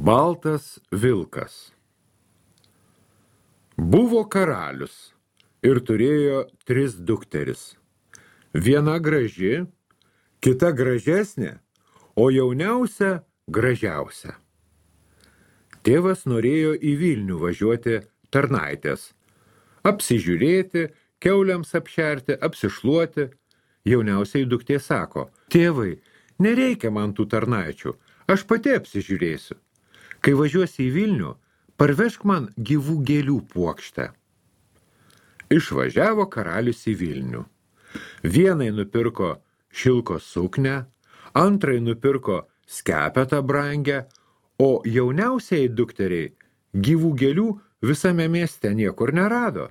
Baltas vilkas. Buvo karalius ir turėjo 3 dukteris. Viena graži, kita gražesnė, o jauniausia gražiausia. Tėvas norėjo į Vilnių važiuoti tarnaitės, apsižiūrėti, kiauliams apšerti, apsišluoti. Jauniausiai duktė sako: tėvai, nereikia man tų tarnaičių, aš pati apsižiūrėsiu. Kai važiuosi į Vilnių, parvežk man gyvų gėlių puokštę. Išvažiavo karalius į Vilnių. Vienai nupirko šilko suknę, antrai nupirko skepetą brangę, o jauniausiai dukteriai gyvų gėlių visame mieste niekur nerado.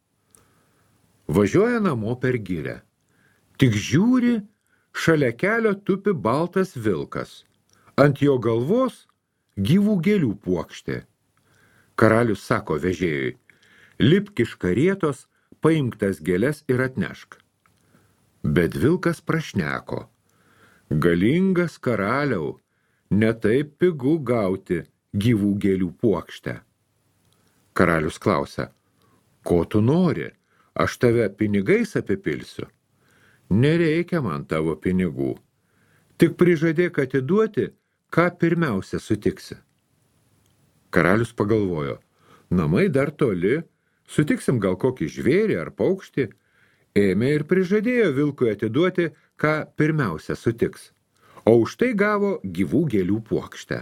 Važiuoja namo per girią. Tik žiūri, šalia kelio tupi baltas vilkas. Ant jo galvos gyvų gėlių puokštė. Karalius sako vežėjui: lipk iš karietos, paimk tas gėles ir atnešk. Bet vilkas prašneko: galingas karaliau, ne taip pigu gauti gyvų gėlių puokštę. Karalius klausia: ko tu nori, aš tave pinigais apipilsiu? Nereikia man tavo pinigų, tik prižadėk atiduoti, ką pirmiausia sutiksi. Karalius pagalvojo: namai dar toli, sutiksim gal kokį žvėrį ar paukštį. Ėmė ir prižadėjo vilkui atiduoti, ką pirmiausia sutiks, o už tai gavo gyvų gėlių puokštę.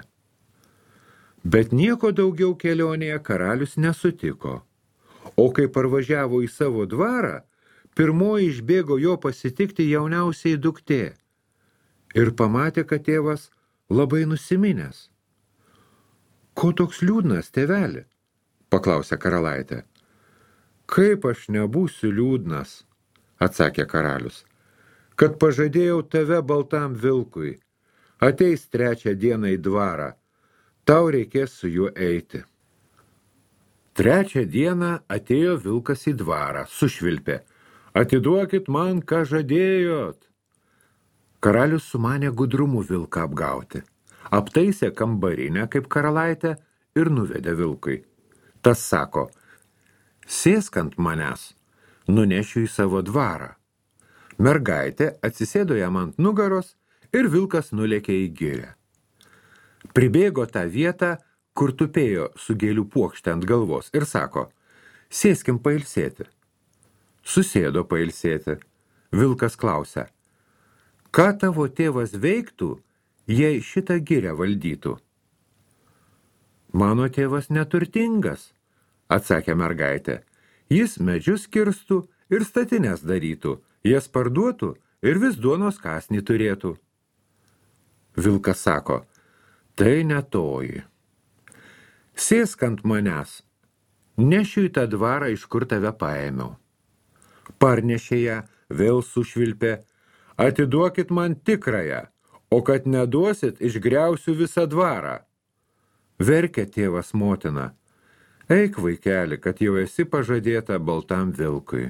Bet nieko daugiau kelionėje karalius nesutiko, o kai parvažiavo į savo dvarą, pirmoji išbėgo jo pasitikti jauniausiai duktė ir pamatė, kad tėvas labai nusiminęs. Ko toks liūdnas, tėveli? Paklausė karalaitė. Kaip aš nebūsiu liūdnas, atsakė karalius, kad pažadėjau tave baltam vilkui. Ateis 3 dieną į dvarą, tau reikės su juo eiti. 3 dieną atėjo vilkas į dvarą, sušvilpė: atiduokit man, ką žadėjot. Karalius sumanė gudrumu vilką apgauti. Aptaisė kambarinę kaip karalaitę ir nuvedė vilkui. Tas sako: sėsk ant manęs, nunešiu į savo dvarą. Mergaitė atsisėdo jam ant nugaros ir vilkas nulėkė į girią. Pribėgo tą vietą, kur tupėjo su gėlių puokšte ant galvos ir sako: sėskim pailsėti. Susėdo pailsėti. Vilkas klausia: ką tavo tėvas veiktų, jei šitą girią valdytų? Mano tėvas neturtingas, atsakė mergaitė. Jis medžius kirstų ir statines darytų, jas parduotų ir vis duonos kąsnį turėtų. Vilkas sako: tai ne toji. Sėsk ant manęs, nešiu į tą dvarą, iš kur tave paėmiau. Parnešė ją, vėl sušvilpė: atiduokit man tikrąją, o kad neduosit, išgriausiu visą dvarą. Verkė tėvas motina: eik, vaikeli, kad jau esi pažadėta baltam vilkui.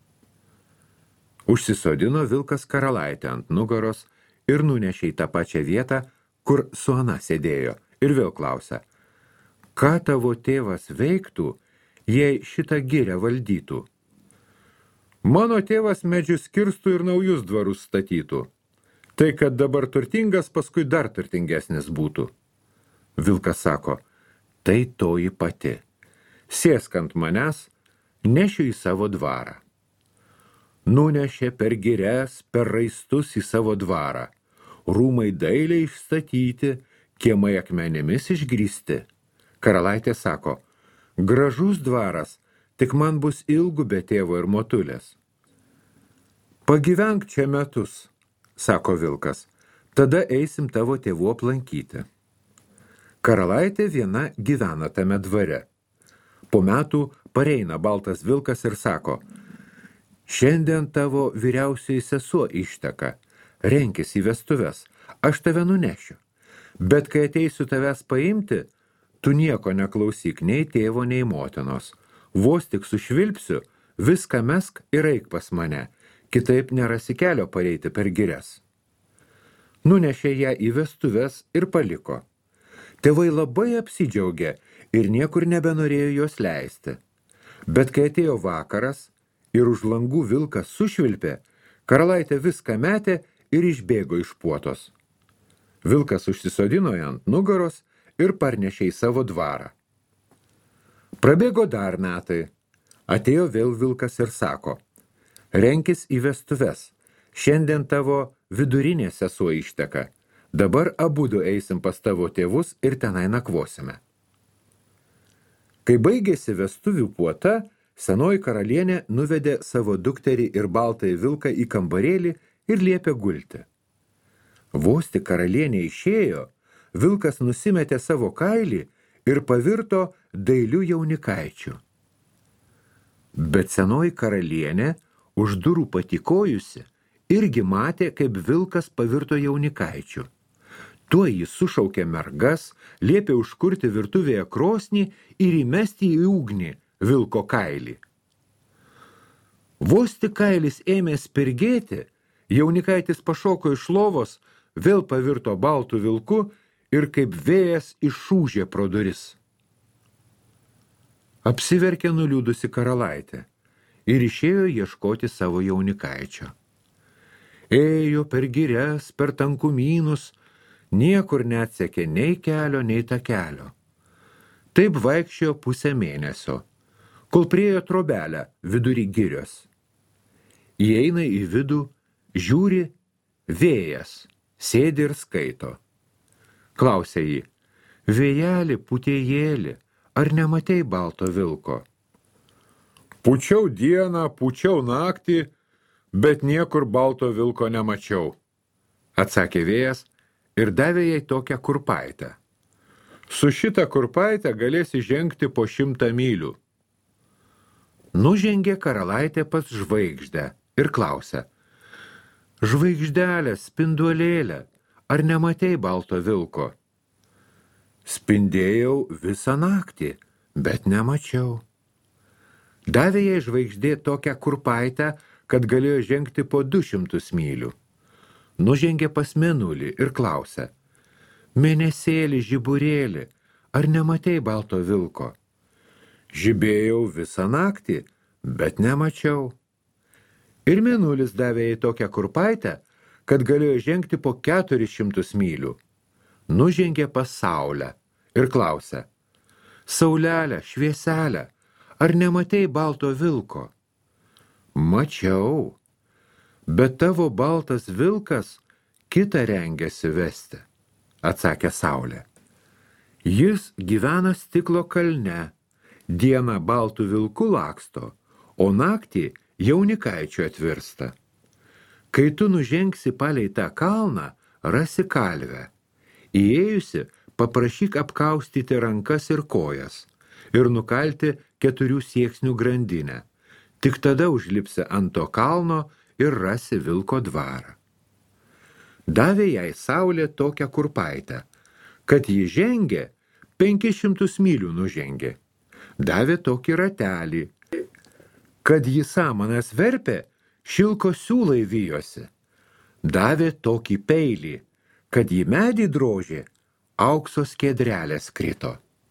Užsisodino vilkas karalaitę ant nugaros ir nunešė į tą pačią vietą, kur su ana sėdėjo, ir vėl klausia: ką tavo tėvas veiktų, jei šitą girią valdytų? Mano tėvas medžius kirstų ir naujus dvarus statytų. Tai, kad dabar turtingas, paskui dar turtingesnis būtų. Vilkas sako: tai toji pati. Sėsk ant manęs, nešiu į savo dvarą. Nunešė per girias, per raistus į savo dvarą. Rūmai dailiai išstatyti, kiemai akmenimis išgrįsti. Karalaitė sako: gražus dvaras, tik man bus ilgu be tėvo ir motulės. Pagyvenk čia metus, sako vilkas, tada eisim tavo tėvų aplankyti. Karalaitė viena gyvena tame dvare. Po metų pareina baltas vilkas ir sako: šiandien tavo vyriausioji sesuo išteka, renkis į vestuves, aš tave nunešiu. Bet kai ateisiu tavęs paimti, tu nieko neklausyk nei tėvo, nei motinos. Vos tik sušvilpsiu, viską mesk ir eik pas mane, kitaip nerasi kelio pareiti per girias. Nunešė ją į vestuves ir paliko. Tėvai labai apsidžiaugė ir niekur nebenorėjo jos leisti. Bet kai atėjo vakaras ir už langų vilkas sušvilpė, karalaitė viską metė ir išbėgo iš puotos. Vilkas užsisodino ant nugaros ir parnešė į savo dvarą. Prabėgo dar metai. Atėjo vėl vilkas ir sako: renkis į vestuves, šiandien tavo vidurinė sesuo išteka, dabar abudu eisim pas tavo tėvus ir tenai nakvosime. Kai baigėsi vestuvių puota, senoji karalienė nuvedė savo dukterį ir baltąjį vilką į kambarėlį ir liepė gulti. Vos tik karalienė išėjo, vilkas nusimetė savo kailį ir pavirto dailiu jaunikaičiu. Bet senoji karalienė, už durų patykojusi, irgi matė, kaip vilkas pavirto jaunikaičiu. Tuo jis sušaukė mergas, liepė užkurti virtuvėje krosnį ir įmesti į ugnį vilko kailį. Vos tik kailis ėmė spirgėti, jaunikaitis pašoko iš lovos, vėl pavirto baltų vilku ir kaip vėjas išūžė pro duris. Apsiverkė nuliūdusi karalaitė ir išėjo ieškoti savo jaunikaičio. Ėjo per girias, per tankumynus, niekur neatsekė nei kelio, nei takelio. Taip vaikščiojo pusę mėnesio, kol priėjo trobelę vidury girios. Įeina į vidų, žiūri, vėjas, sėdi ir skaito. Klausė jį: vėjeli, putėjėli, ar nematei balto vilko? Pučiau dieną, pučiau naktį, bet niekur balto vilko nemačiau, atsakė vėjas ir davė jai tokią kurpaitę. Su šitą kurpaitę galėsi žengti po 100 mylių. Nužengė karalaitė pas žvaigždę ir klausė: žvaigždelė, spinduolėlė, ar nematei balto vilko? Spindėjau visą naktį, bet nemačiau. Davė jai žvaigždė tokią kurpaitę, kad galėjo žengti po 200 mylių. Nužengė pas mėnulį ir klausė: mėnesėlį, žiburėlį, ar nematei balto vilko? Žibėjau visą naktį, bet nemačiau. Ir mėnulis davė jai tokią kurpaitę, kad galėjo žengti po 400 mylių. Nužengė pas saulę ir klausė: saulelė, švieselė, ar nematei balto vilko? Mačiau, bet tavo baltas vilkas kitą rengiasi vesti, atsakė saulė. Jis gyvena stiklo kalne, dieną baltų vilkų laksto, o naktį jaunikaičių atvirsta. Kai tu nužengsi palei tą kalną, rasi kalvę. Įėjusi, paprašyk apkaustyti rankas ir kojas ir nukalti 4 sieksnių grandinę. Tik tada užlipsi ant to kalno ir rasi vilko dvarą. Davė jai saulė tokią kurpaitę, kad ji žengė, 500 mylių nužengė. Davė tokį ratelį, kad ji samanas verpė, šilko siūlai vijosi. Davė tokį peilį, kad į medį drožė, aukso skiedrelės krito.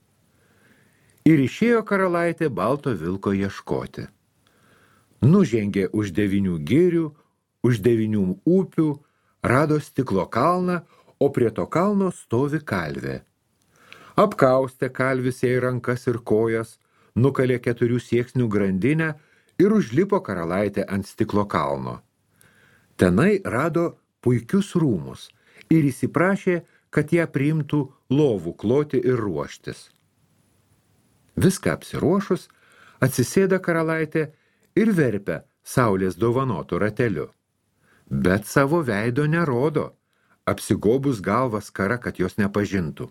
Ir išėjo karalaitė balto vilko ieškoti. Nužengė už 9 girių, už 9 upių, rado stiklo kalną, o prie to kalno stovi kalvė. Apkaustė kalvis jai rankas ir kojas, nukalė 4 sieksnių grandinę ir užlipo karalaitė ant stiklo kalno. Tenai rado puikius rūmus ir įsiprašė, kad ją priimtų lovų kloti ir ruoštis. Viską apsiruošus, atsisėda karalaitė ir verpia saulės dovanotų rateliu. Bet savo veido nerodo, apsigobus galvą skara, kad jos nepažintų.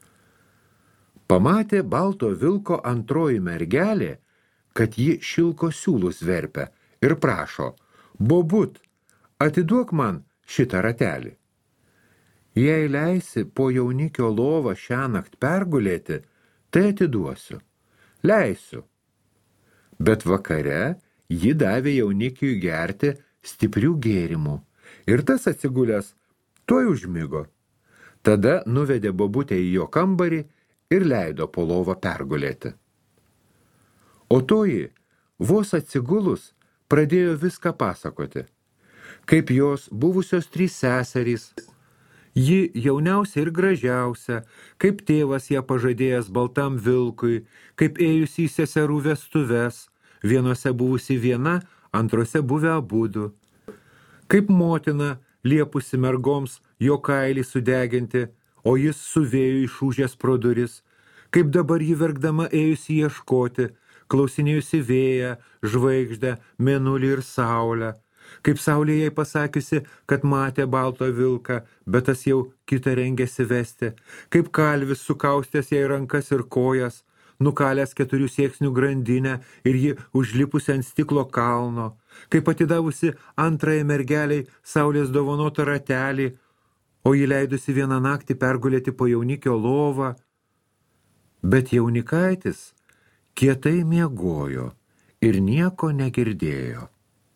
Pamatė balto vilko antroji mergelė, kad ji šilko siūlus verpia ir prašo: bobut, atiduok man šitą ratelį. Jei leisi po jaunikio lovą šiąnakt pergulėti, tai atiduosiu. Leisiu. Bet vakare ji davė jaunikiui gerti stiprių gėrimų ir tas atsigulęs tuoj užmigo. Tada nuvedė bobutę į jo kambarį ir leido po lovą pergulėti. O toji, vos atsigulus, pradėjo viską pasakoti, kaip jos buvusios 3 seserys, ji jauniausia ir gražiausia, kaip tėvas ją pažadėjęs baltam vilkui, kaip ėjusi į seserų vestuves, vienose buvusi viena, antrose buvę abudu, kaip motina liepusi mergoms jo kailį sudeginti, o jis su vėju išūžęs pro duris, kaip dabar ji verkdama ėjusi ieškoti, klausinėjusi vėją, žvaigždę, mėnulį ir saulę, kaip saulė jai pasakiusi, kad matė baltą vilką, bet tas jau kitą rengėsi vesti, kaip kalvis sukaustęs jai rankas ir kojas, nukalęs 4 sieksnių grandinę ir ji užlipusi ant stiklo kalno, kaip atidavusi antrąją mergeliai saulės dovanotą ratelį, o jį leidusi vieną naktį pergulėti po jaunikio lovą. Bet jaunikaitis kietai miegojo ir nieko negirdėjo.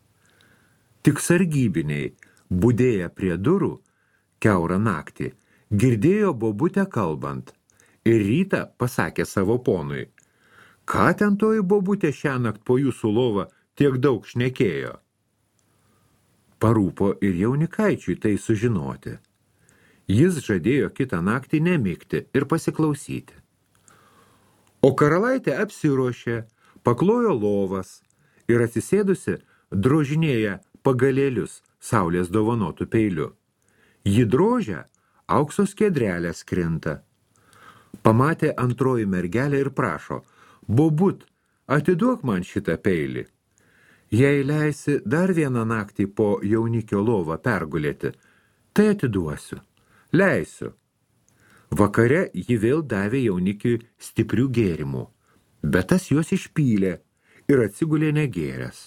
Tik sargybiniai, budėję prie durų, kiaurą naktį, girdėjo bobutę kalbant ir rytą pasakė savo ponui, ką ten toji bobutė šiąnakt po jūsų lovą tiek daug šnekėjo. Parūpo ir jaunikaičiui tai sužinoti. Jis žadėjo kitą naktį nemigti ir pasiklausyti. O karalaitė apsiruošė, paklojo lovas ir atsisėdusi drožinėja pagalėlius saulės dovanotų peiliu. Ji drožia, aukso skiedrelės krinta. Pamatė antroji mergelė ir prašo, bobut, atiduok man šitą peilį. Jei leisi dar vieną naktį po jaunikio lovą pergulėti, tai atiduosiu, leisiu. Vakare ji vėl davė jaunikiui stiprių gėrimų, bet tas juos išpylė ir atsigulė negėręs.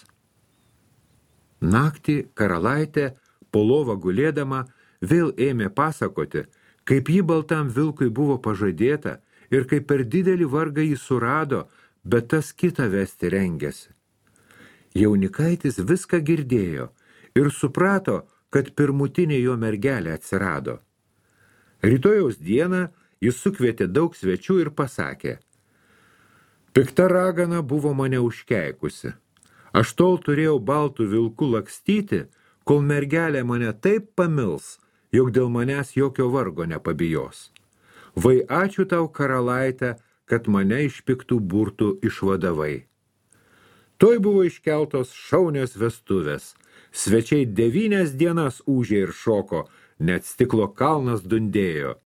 Naktį karalaitė, po lovą gulėdama, vėl ėmė pasakoti, kaip ji baltam vilkui buvo pažadėta ir kaip per didelį vargą jį surado, bet tas kitą vesti rengėsi. Jaunikaitis viską girdėjo ir suprato, kad pirmutinė jo mergelė atsirado. Rytojaus dieną jis sukvietė daug svečių ir pasakė, pikta ragana buvo mane užkeikusi. Aš tol turėjau baltų vilkų lakstyti, kol mergelė mane taip pamils, jog dėl manęs jokio vargo nepabijos. Vai ačiū tau, karalaitė, kad mane iš piktų burtų išvadavai. Toj buvo iškeltos šaunios vestuvės. Svečiai 9 dienas ūžė ir šoko, net stiklo kalnas dundėjo.